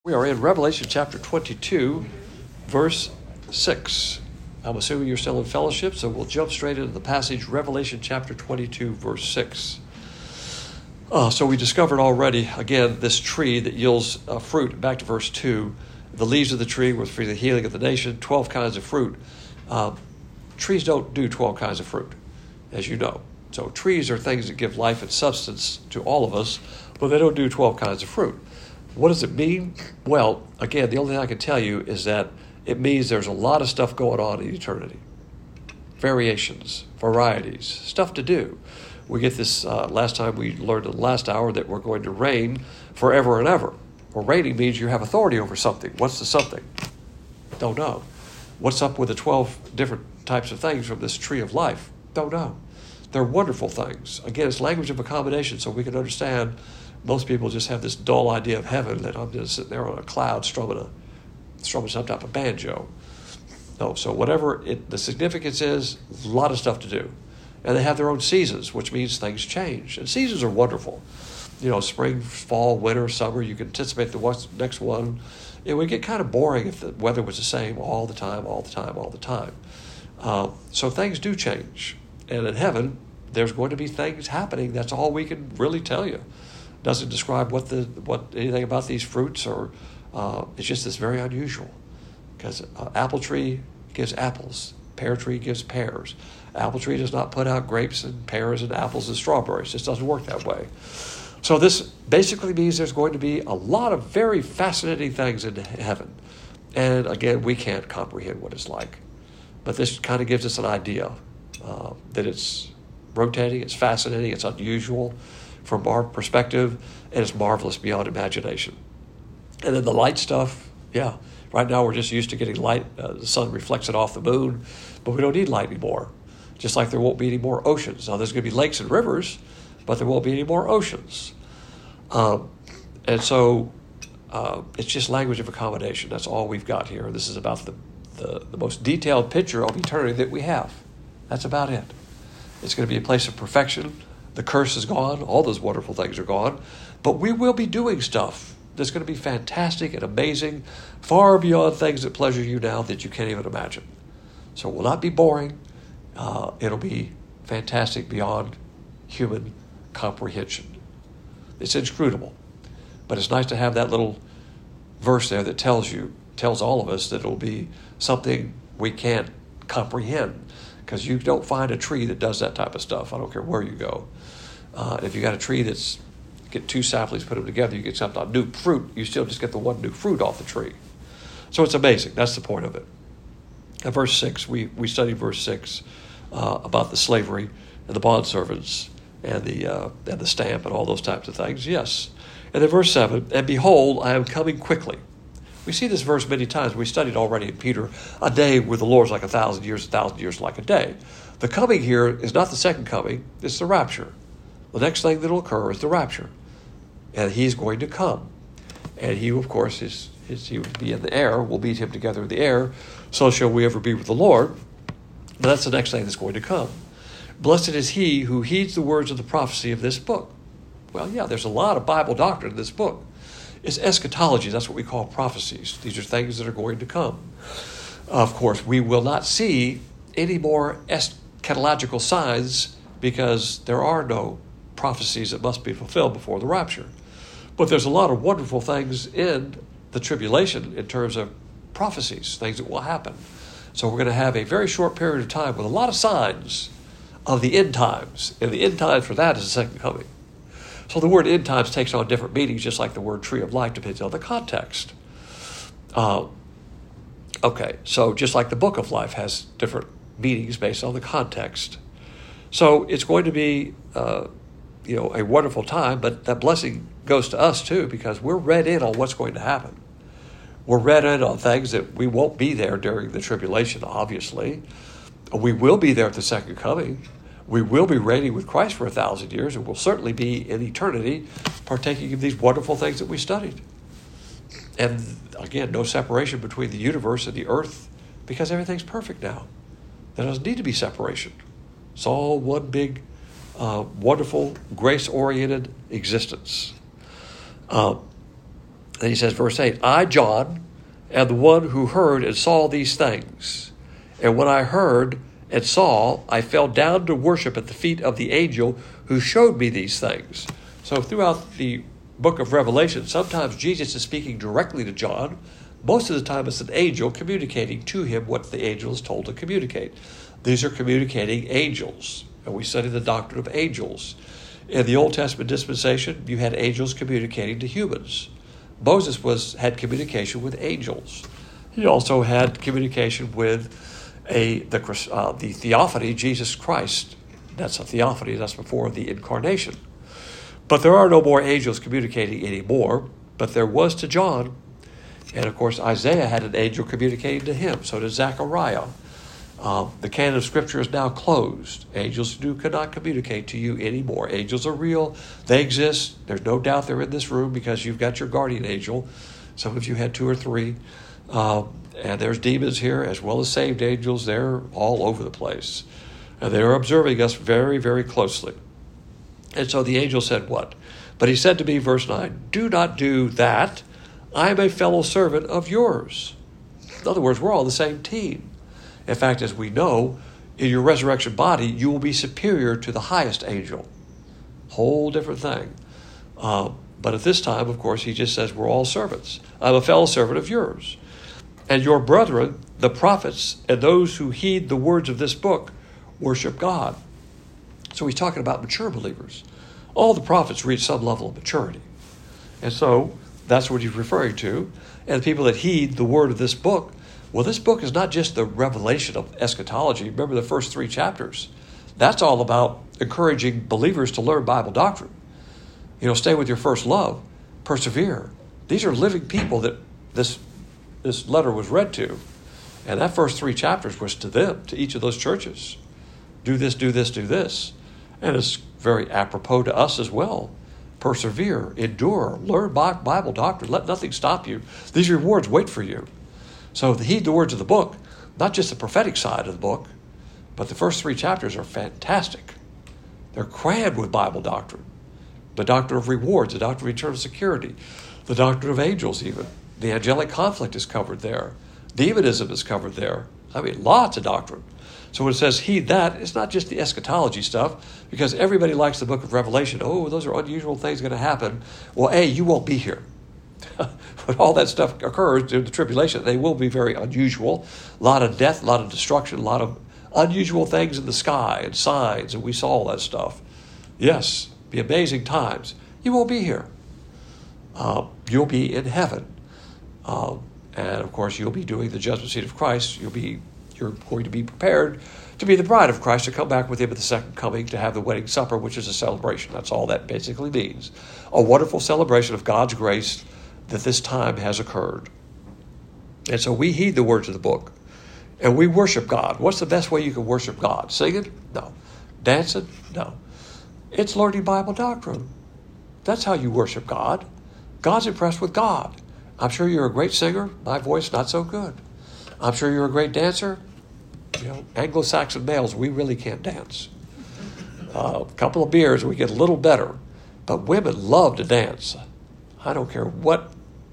We are in Revelation chapter 22, verse 6. I'm assuming you're still in fellowship, so we'll jump straight into the passage, Revelation chapter 22, verse 6. So we discovered already, again, this tree that yields fruit. Back to verse 2. The leaves of the tree were for the healing of the nation, 12 kinds of fruit. Trees don't do 12 kinds of fruit, as you know. So trees are things that give life and substance to all of us, but they don't do 12 kinds of fruit. What does it mean? Well, again, the only thing I can tell you is that it means there's a lot of stuff going on in eternity. Variations, varieties, stuff to do. We get this, last time we learned in the last hour that we're going to reign forever and ever. Well, reigning means you have authority over something. What's the something? Don't know. What's up with the 12 different types of things from this tree of life? Don't know. They're wonderful things. Again, it's language of accommodation, so we can understand. Most people just have this dull idea of heaven that I'm just sitting there on a cloud strumming some type of banjo. No, so whatever the significance is, a lot of stuff to do. And they have their own seasons, which means things change. And seasons are wonderful. You know, spring, fall, winter, summer, you can anticipate the next one. It would get kind of boring if the weather was the same all the time. So things do change. And in heaven, there's going to be things happening. That's all we can really tell you. Doesn't describe anything about these fruits, or it's just this very unusual. Because apple tree gives apples, pear tree gives pears. Apple tree does not put out grapes and pears and apples and strawberries. It just doesn't work that way. So this basically means there's going to be a lot of very fascinating things in heaven. And again, we can't comprehend what it's like. But this kind of gives us an idea that it's rotating, it's fascinating, it's unusual from our perspective, and it's marvelous beyond imagination. And then the light stuff, yeah. Right now we're just used to getting light. The sun reflects it off the moon, but we don't need light anymore. Just like there won't be any more oceans. Now there's going to be lakes and rivers, but there won't be any more oceans. And so it's just language of accommodation. That's all we've got here. This is about the most detailed picture of eternity that we have. That's about it. It's going to be a place of perfection. The curse is gone. All those wonderful things are gone. But we will be doing stuff that's going to be fantastic and amazing, far beyond things that pleasure you now that you can't even imagine. So it will not be boring. It'll be fantastic beyond human comprehension. It's inscrutable. But it's nice to have that little verse there that tells all of us that it'll be something we can't comprehend. Because you don't find a tree that does that type of stuff. I don't care where you go. If you got a tree get two saplings, put them together, you get something, new fruit, you still just get the one new fruit off the tree. So it's amazing. That's the point of it. At verse 6, we studied verse 6 about the slavery and the bondservants and the stamp and all those types of things. Yes. And then verse 7, and behold, I am coming quickly. We see this verse many times. We studied already in Peter, a day with the Lord is like 1,000 years, 1,000 years like a day. The coming here is not the second coming, it's the rapture. The next thing that will occur is the rapture. And he's going to come. And he, of course, he will be in the air. We'll meet him together in the air. So shall we ever be with the Lord. But that's the next thing that's going to come. Blessed is he who heeds the words of the prophecy of this book. Well, yeah, there's a lot of Bible doctrine in this book. It's eschatology. That's what we call prophecies. These are things that are going to come. Of course, we will not see any more eschatological signs because there are no prophecies that must be fulfilled before the rapture. But there's a lot of wonderful things in the tribulation in terms of prophecies, things that will happen. So we're going to have a very short period of time with a lot of signs of the end times. And the end times for that is the second coming. So the word end times takes on different meanings, just like the word tree of life depends on the context. Okay, so just like the book of life has different meanings based on the context. So it's going to be, a wonderful time, but that blessing goes to us too, because we're read in on what's going to happen. We're read in on things that we won't be there during the tribulation, obviously. We will be there at the second coming. We will be reigning with Christ for 1,000 years, and we'll certainly be in eternity partaking of these wonderful things that we studied. And again, no separation between the universe and the earth, because everything's perfect now. There doesn't need to be separation. It's all one big, wonderful, grace-oriented existence. And he says, verse 8, I, John, am the one who heard and saw these things. And when I heard and saw, I fell down to worship at the feet of the angel who showed me these things. So throughout the book of Revelation, sometimes Jesus is speaking directly to John. Most of the time it's an angel communicating to him what the angel is told to communicate. These are communicating angels, and we study the doctrine of angels. In the Old Testament dispensation, you had angels communicating to humans. Moses had communication with angels. He also had communication with the theophany, Jesus Christ. That's a theophany, that's before the incarnation. But there are no more angels communicating anymore, but there was to John. And of course, Isaiah had an angel communicating to him. So did Zechariah. The canon of Scripture is now closed. Angels cannot communicate to you anymore. Angels are real. They exist. There's no doubt they're in this room because you've got your guardian angel. Some of you had 2 or 3. And there's demons here as well as saved angels. They're all over the place. And they're observing us very, very closely. And so the angel said what? But he said to me, verse 9, do not do that. I am a fellow servant of yours. In other words, we're all the same team. In fact, as we know, in your resurrection body, you will be superior to the highest angel. Whole different thing. But at this time, of course, he just says we're all servants. I'm a fellow servant of yours. And your brethren, the prophets, and those who heed the words of this book, worship God. So he's talking about mature believers. All the prophets reach some level of maturity. And so that's what he's referring to. And the people that heed the word of this book, well, this book is not just the revelation of eschatology. Remember the first 3 chapters. That's all about encouraging believers to learn Bible doctrine. Stay with your first love. Persevere. These are living people that this letter was read to. And that first 3 chapters was to them, to each of those churches. Do this, do this, do this. And it's very apropos to us as well. Persevere, endure, learn Bible doctrine. Let nothing stop you. These rewards wait for you. So heed the words of the book, not just the prophetic side of the book, but the first 3 chapters are fantastic. They're crammed with Bible doctrine. The doctrine of rewards, the doctrine of eternal security, the doctrine of angels even. The angelic conflict is covered there. Demonism is covered there. Lots of doctrine. So when it says heed that, it's not just the eschatology stuff, because everybody likes the book of Revelation. Oh, those are unusual things going to happen. Well, you won't be here. When all that stuff occurs during the tribulation, they will be very unusual. A lot of death, a lot of destruction, a lot of unusual things in the sky and signs, and we saw all that stuff. Yes, be amazing times. You won't be here. You'll be in heaven. And of course, you'll be doing the judgment seat of Christ. You're going to be prepared to be the bride of Christ, to come back with him at the second coming, to have the wedding supper, which is a celebration. That's all that basically means. A wonderful celebration of God's grace that this time has occurred. And so we heed the words of the book, and we worship God. What's the best way you can worship God? Singing? No. Dancing? No. It's learning Bible doctrine. That's how you worship God. God's impressed with God. I'm sure you're a great singer. My voice, not so good. I'm sure you're a great dancer. Anglo-Saxon males, we really can't dance. A couple of beers, we get a little better. But women love to dance. I don't care what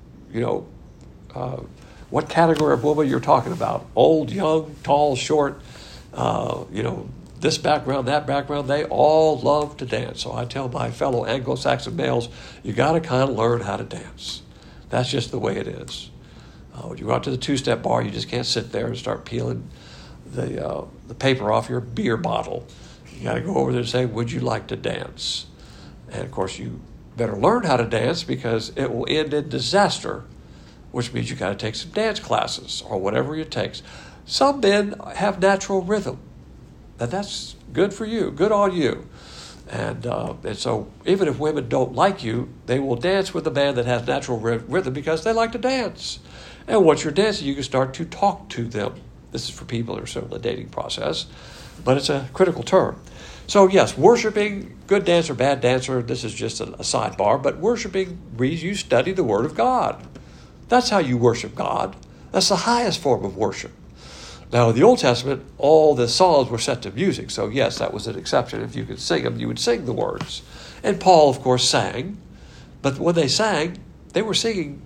category of woman you're talking about. Old, young, tall, short, this background, that background, they all love to dance. So I tell my fellow Anglo-Saxon males, you got to kind of learn how to dance. That's just the way it is. When you go out to the 2-step bar, you just can't sit there and start peeling the paper off your beer bottle. You got to go over there and say, would you like to dance? And of course, you better learn how to dance, because it will end in disaster, which means you got to take some dance classes or whatever it takes. Some men have natural rhythm, and that's good for you, good on you. And so even if women don't like you, they will dance with a man that has natural rhythm because they like to dance. And once you're dancing, you can start to talk to them. This is for people that are still in the dating process, but it's a critical term. So yes, worshiping, good dancer, bad dancer, this is just a sidebar, but worshiping means you study the Word of God. That's how you worship God. That's the highest form of worship. Now, in the Old Testament, all the psalms were set to music, so yes, that was an exception. If you could sing them, you would sing the words. And Paul, of course, sang, but when they sang, they were singing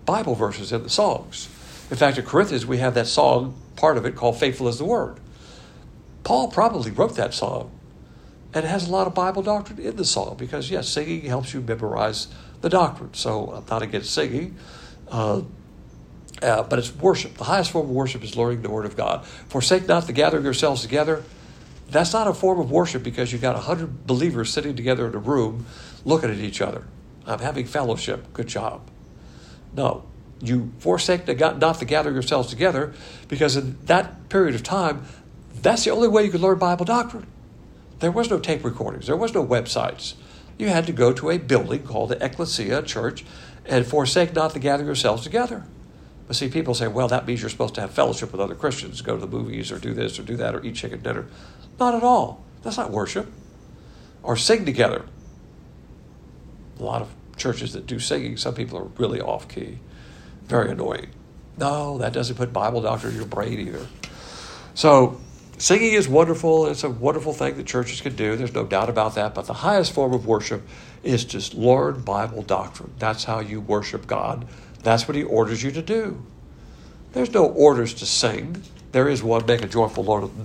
Bible verses in the songs. In fact, at Corinthians, we have that song, part of it, called Faithful is the Word. Paul probably wrote that song, and it has a lot of Bible doctrine in the song because, yes, singing helps you memorize the doctrine. So I'm not against singing, but it's worship. The highest form of worship is learning the Word of God. Forsake not the gathering yourselves together. That's not a form of worship because you've got 100 believers sitting together in a room looking at each other. I'm having fellowship. Good job. No. You forsake not to gather yourselves together because in that period of time, that's the only way you could learn Bible doctrine. There was no tape recordings. There was no websites. You had to go to a building called the ecclesia, a church, and forsake not to gather yourselves together. But see, people say, well, that means you're supposed to have fellowship with other Christians, go to the movies or do this or do that or eat chicken dinner. Not at all. That's not worship. Or sing together. A lot of churches that do singing, some people are really off key. Very annoying. No, that doesn't put Bible doctrine in your brain either. So singing is wonderful. It's a wonderful thing that churches can do. There's no doubt about that. But the highest form of worship is to learn Bible doctrine. That's how you worship God. That's what he orders you to do. There's no orders to sing. There is one, make a joyful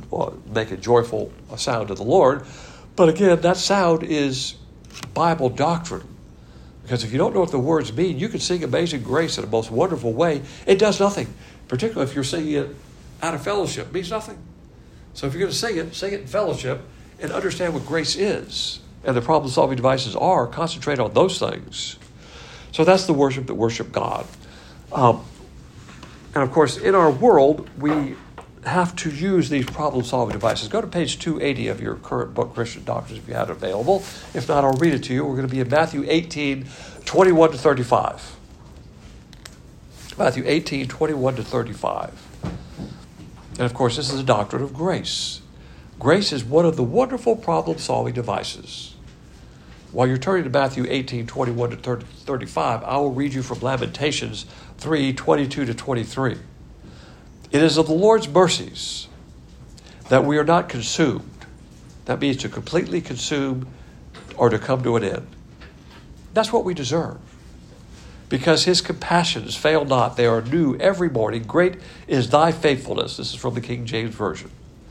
sound to the Lord. But again, that sound is Bible doctrine. Because if you don't know what the words mean, you can sing Amazing Grace in a most wonderful way. It does nothing. Particularly if you're singing it out of fellowship. It means nothing. So if you're going to sing it in fellowship and understand what grace is and the problem-solving devices are, concentrate on those things. So that's the worship that worship God. And of course, in our world, we have to use these problem-solving devices. Go to page 280 of your current book, Christian Doctrines, if you have it available. If not, I'll read it to you. We're going to be in Matthew 18, 21 to 35. Matthew 18, 21 to 35. And of course, this is a doctrine of grace. Grace is one of the wonderful problem-solving devices. While you're turning to Matthew 18, 21 to 35, I will read you from Lamentations 3, 22 to 23. It is of the Lord's mercies that we are not consumed. That means to completely consume or to come to an end. That's what we deserve. Because his compassions fail not. They are new every morning. Great is thy faithfulness. This is from the King James Version.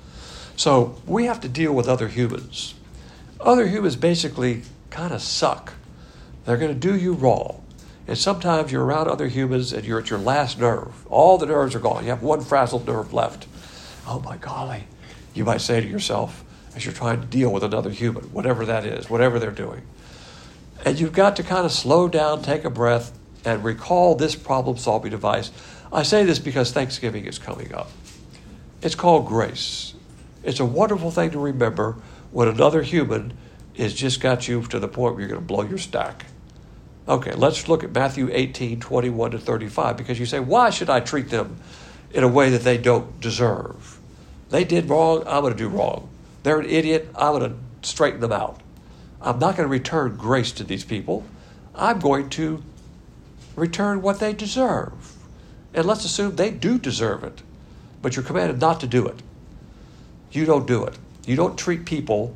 So we have to deal with other humans. Other humans basically kind of suck. They're going to do you wrong. And sometimes you're around other humans and you're at your last nerve. All the nerves are gone. You have one frazzled nerve left. Oh my golly. You might say to yourself as you're trying to deal with another human, whatever that is, whatever they're doing. And you've got to kind of slow down, take a breath, and recall this problem-solving device. I say this because Thanksgiving is coming up. It's called grace. It's a wonderful thing to remember when another human has just got you to the point where you're going to blow your stack. Okay, let's look at Matthew 18, 21 to 35, because you say, why should I treat them in a way that they don't deserve? They did wrong, I'm going to do wrong. They're an idiot, I'm going to straighten them out. I'm not going to return grace to these people. I'm going to return what they deserve. And let's assume they do deserve it, but you're commanded not to do it. You don't do it. You don't treat people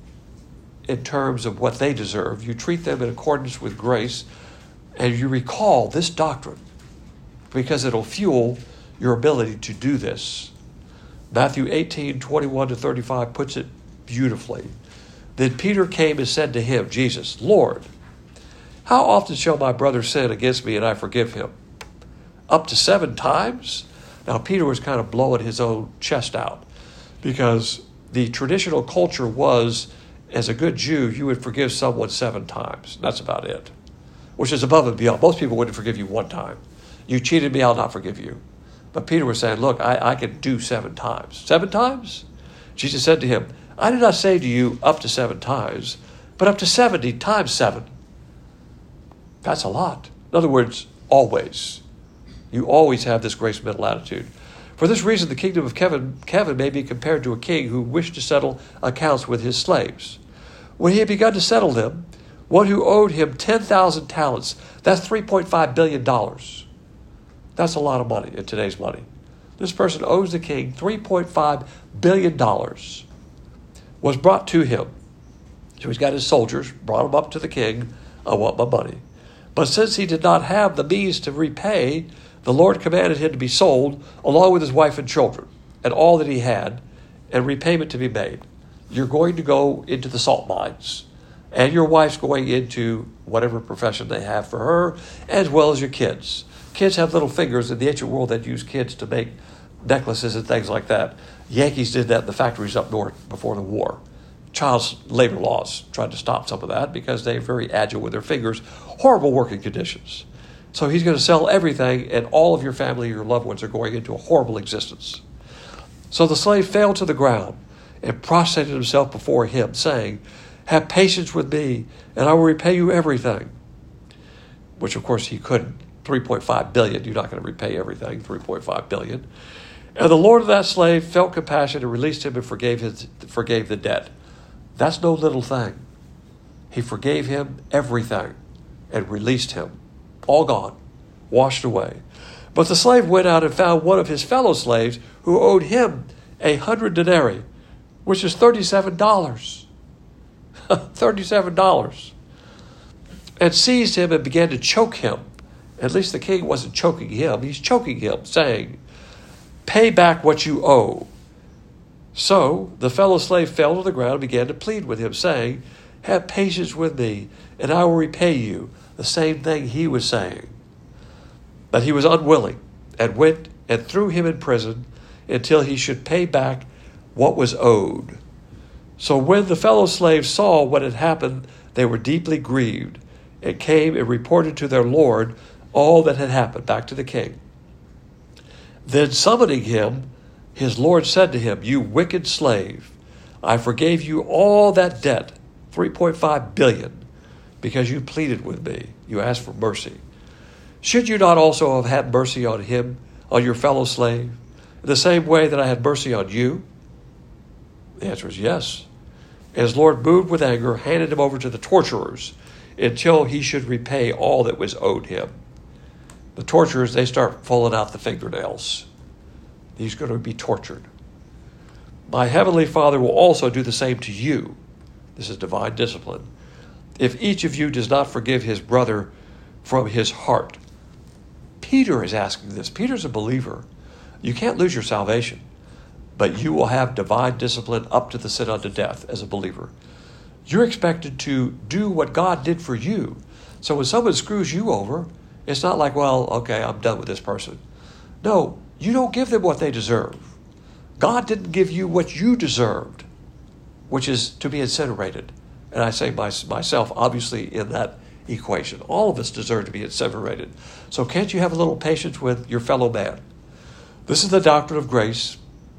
in terms of what they deserve. You treat them in accordance with grace, and you recall this doctrine because it'll fuel your ability to do this. Matthew 18, 21 to 35 puts it beautifully. Then Peter came and said to him, Jesus, Lord, how often shall my brother sin against me and I forgive him? Up to 7 times? Now, Peter was kind of blowing his own chest out because the traditional culture was, as a good Jew, you would forgive someone 7 times. That's about it, which is above and beyond. Most people wouldn't forgive you 1 time. You cheated me, I'll not forgive you. But Peter was saying, look, I can do 7 times. 7 times? Jesus said to him, I did not say to you up to 7 times, but up to 70 times 7. That's a lot. In other words, always. You always have this grace mental attitude. For this reason, the kingdom of Kevin may be compared to a king who wished to settle accounts with his slaves. When he had begun to settle them, one who owed him 10,000 talents, that's $3.5 billion. That's a lot of money in today's money. This person owes the king $3.5 billion, was brought to him. So he's got his soldiers, brought him up to the king. I want my money. But since he did not have the means to repay, the Lord commanded him to be sold, along with his wife and children, and all that he had, and repayment to be made. You're going to go into the salt mines, and your wife's going into whatever profession they have for her, as well as your kids. Kids have little fingers. In the ancient world, they'd use kids to make necklaces and things like that. Yankees did that in the factories up north before the war. Child labor laws tried to stop some of that because they're very agile with their fingers. Horrible working conditions. So he's going to sell everything, and all of your family, your loved ones, are going into a horrible existence. So the slave fell to the ground and prostrated himself before him, saying, "Have patience with me, and I will repay you everything." Which, of course, he couldn't. 3.5 billion, you're not going to repay everything, 3.5 billion. And the Lord of that slave felt compassion and released him and forgave the debt. That's no little thing. He forgave him everything and released him. All gone, washed away. But the slave went out and found one of his fellow slaves who owed him 100 denarii, which is $37. $37. And seized him and began to choke him. At least the king wasn't choking him. He's choking him, saying, "Pay back what you owe." So the fellow slave fell to the ground and began to plead with him, saying, "Have patience with me, and I will repay you." The same thing he was saying. But he was unwilling, and went and threw him in prison until he should pay back what was owed. So when the fellow slaves saw what had happened, they were deeply grieved, and came and reported to their lord all that had happened, back to the king. Then summoning him, his lord said to him, "You wicked slave, I forgave you all that debt, 3.5 billion, because you pleaded with me. You asked for mercy. Should you not also have had mercy on him, on your fellow slave, in the same way that I had mercy on you?" The answer is yes. And his lord, moved with anger, handed him over to the torturers until he should repay all that was owed him. The torturers, they start pulling out the fingernails. He's going to be tortured. My heavenly Father will also do the same to you. This is divine discipline. If each of you does not forgive his brother from his heart. Peter is asking this. Peter's a believer. You can't lose your salvation, but you will have divine discipline up to the sin unto death as a believer. You're expected to do what God did for you. So when someone screws you over, it's not like, well, okay, I'm done with this person. No, you don't give them what they deserve. God didn't give you what you deserved, which is to be incinerated. And I say myself, obviously, in that equation. All of us deserve to be incinerated. So can't you have a little patience with your fellow man? This is the doctrine of grace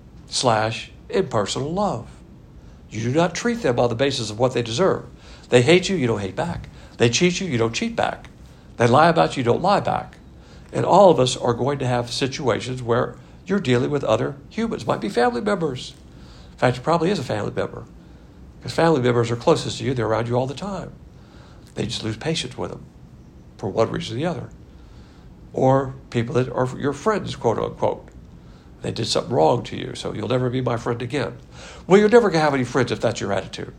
/ impersonal love. You do not treat them on the basis of what they deserve. They hate you, you don't hate back. They cheat you, you don't cheat back. They lie about you, you don't lie back. And all of us are going to have situations where you're dealing with other humans. Might be family members. In fact, it probably is a family member. Because family members are closest to you. They're around you all the time. They just lose patience with them for one reason or the other. Or people that are your friends, quote unquote. They did something wrong to you, so you'll never be my friend again. Well, you're never going to have any friends if that's your attitude.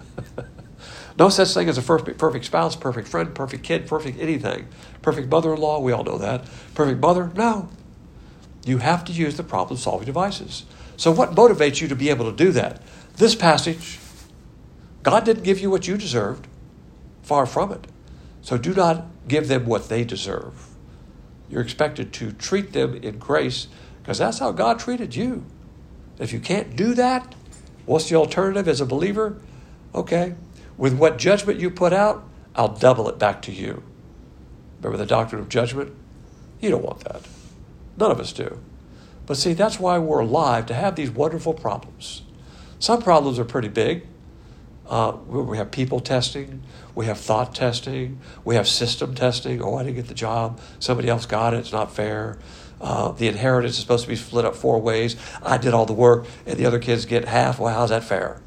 No such thing as a perfect spouse, perfect friend, perfect kid, perfect anything. Perfect mother-in-law, we all know that. Perfect mother, no. You have to use the problem-solving devices. So what motivates you to be able to do that? This passage, God didn't give you what you deserved. Far from it. So do not give them what they deserve. You're expected to treat them in grace because that's how God treated you. If you can't do that, what's the alternative as a believer? Okay, with what judgment you put out, I'll double it back to you. Remember the doctrine of judgment? You don't want that. None of us do. But see, that's why we're alive, to have these wonderful problems. Some problems are pretty big. We have people testing. We have thought testing. We have system testing. Oh, I didn't get the job. Somebody else got it. It's not fair. The inheritance is supposed to be split up 4 ways. I did all the work, and the other kids get half. Well, how's that fair?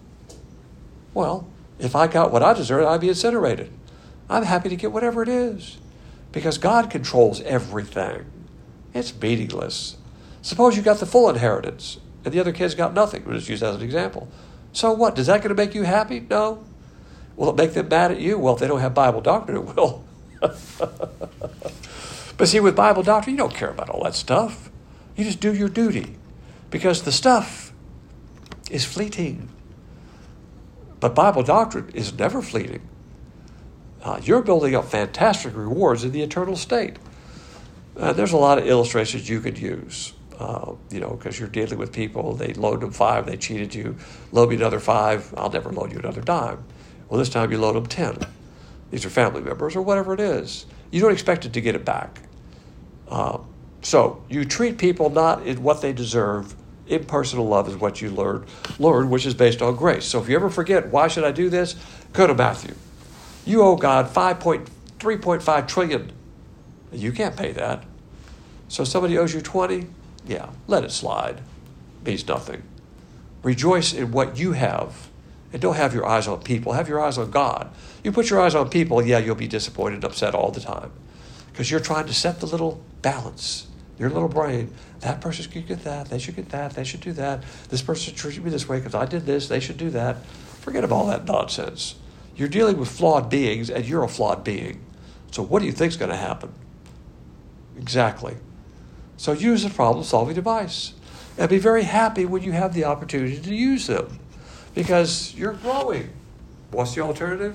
Well, if I got what I deserved, I'd be incinerated. I'm happy to get whatever it is because God controls everything. It's meaningless. Suppose you got the full inheritance and the other kids got nothing. We'll just use that as an example. So what? Is that going to make you happy? No. Will it make them mad at you? Well, if they don't have Bible doctrine, it will. But see, with Bible doctrine, you don't care about all that stuff. You just do your duty. Because the stuff is fleeting. But Bible doctrine is never fleeting. You're building up fantastic rewards in the eternal state. There's a lot of illustrations you could use, because you're dealing with people. They loaned them $5, they cheated you. Loan me another $5, I'll never loan you another dime. Well, this time you loan them 10. These are family members or whatever it is. You don't expect it to get it back. So you treat people not in what they deserve. Impersonal love is what you learn, which is based on grace. So if you ever forget, why should I do this? Go to Matthew. You owe God $3.5 trillion. You can't pay that. So somebody owes you 20, yeah, let it slide. Means nothing. Rejoice in what you have. And don't have your eyes on people. Have your eyes on God. You put your eyes on people, yeah, you'll be disappointed and upset all the time. Because you're trying to set the little balance. Your little brain, that person should get that, they should get that, they should do that. This person treated me this way because I did this, they should do that. Forget about all that nonsense. You're dealing with flawed beings, and you're a flawed being. So what do you think is going to happen? Exactly. So use a problem-solving device. And be very happy when you have the opportunity to use them. Because you're growing. What's the alternative?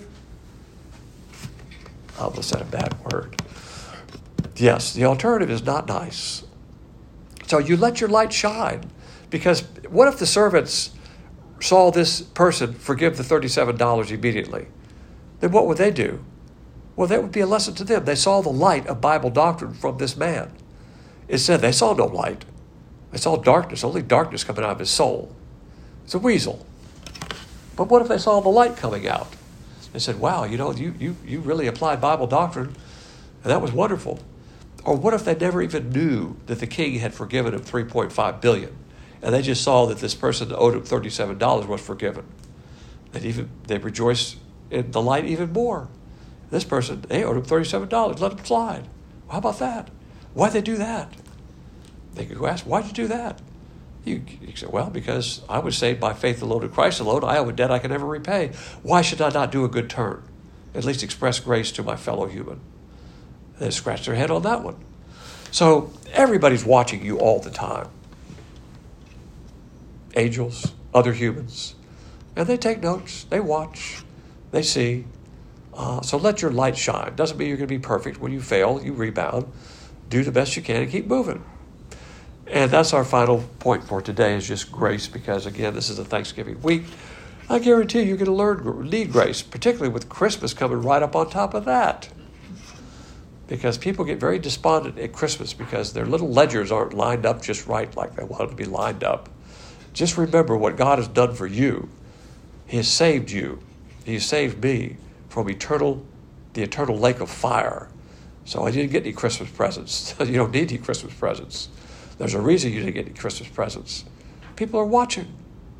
I almost said a bad word. Yes, the alternative is not nice. So you let your light shine. Because what if the servants saw this person forgive the $37 immediately? Then what would they do? Well, that would be a lesson to them. They saw the light of Bible doctrine from this man. It said they saw no light. They saw darkness, only darkness coming out of his soul. It's a weasel. But what if they saw the light coming out? They said, wow, you really applied Bible doctrine, and that was wonderful. Or what if they never even knew that the king had forgiven him $3.5 billion, and they just saw that this person owed him $37 was forgiven? They rejoiced in the light even more. This person, they owed him $37. Let him slide. Well, how about that? Why'd they do that? They could ask, why'd you do that? You say, well, because I was saved by faith alone in Christ alone. I owe a debt I can never repay. Why should I not do a good turn? At least express grace to my fellow human. They scratch their head on that one. So everybody's watching you all the time. Angels, other humans. And they take notes. They watch. They see. So let your light shine. Doesn't mean you're going to be perfect. When you fail, you rebound. Do the best you can and keep moving. And that's our final point for today is just grace, because, again, this is a Thanksgiving week. I guarantee you're going to need grace, particularly with Christmas coming right up on top of that. Because people get very despondent at Christmas because their little ledgers aren't lined up just right like they want it to be lined up. Just remember what God has done for you. He has saved you. He has saved me from the eternal lake of fire. So I didn't get any Christmas presents. You don't need any Christmas presents. There's a reason you didn't get any Christmas presents. People are watching.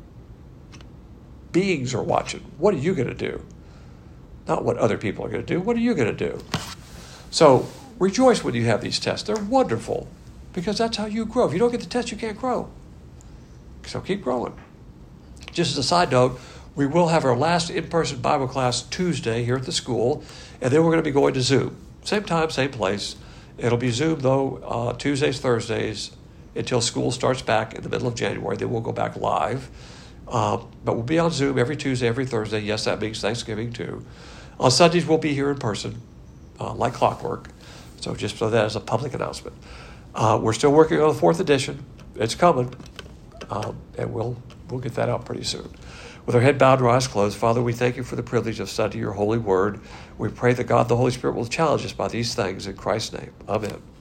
Beings are watching. What are you going to do? Not what other people are going to do. What are you going to do? So rejoice when you have these tests. They're wonderful because that's how you grow. If you don't get the test, you can't grow. So keep growing. Just as a side note, we will have our last in-person Bible class Tuesday here at the school, and then we're going to be going to Zoom. Same time, same place. It'll be Zoom, though, Tuesdays, Thursdays, until school starts back in the middle of January. Then we'll go back live. But we'll be on Zoom every Tuesday, every Thursday. Yes, that means Thanksgiving, too. On Sundays, we'll be here in person, like clockwork. So just so that as a public announcement. We're still working on the 4th edition. It's coming. And we'll get that out pretty soon. With our head bowed and our eyes closed, Father, we thank you for the privilege of studying your holy word. We pray that God, the Holy Spirit, will challenge us by these things in Christ's name. Amen.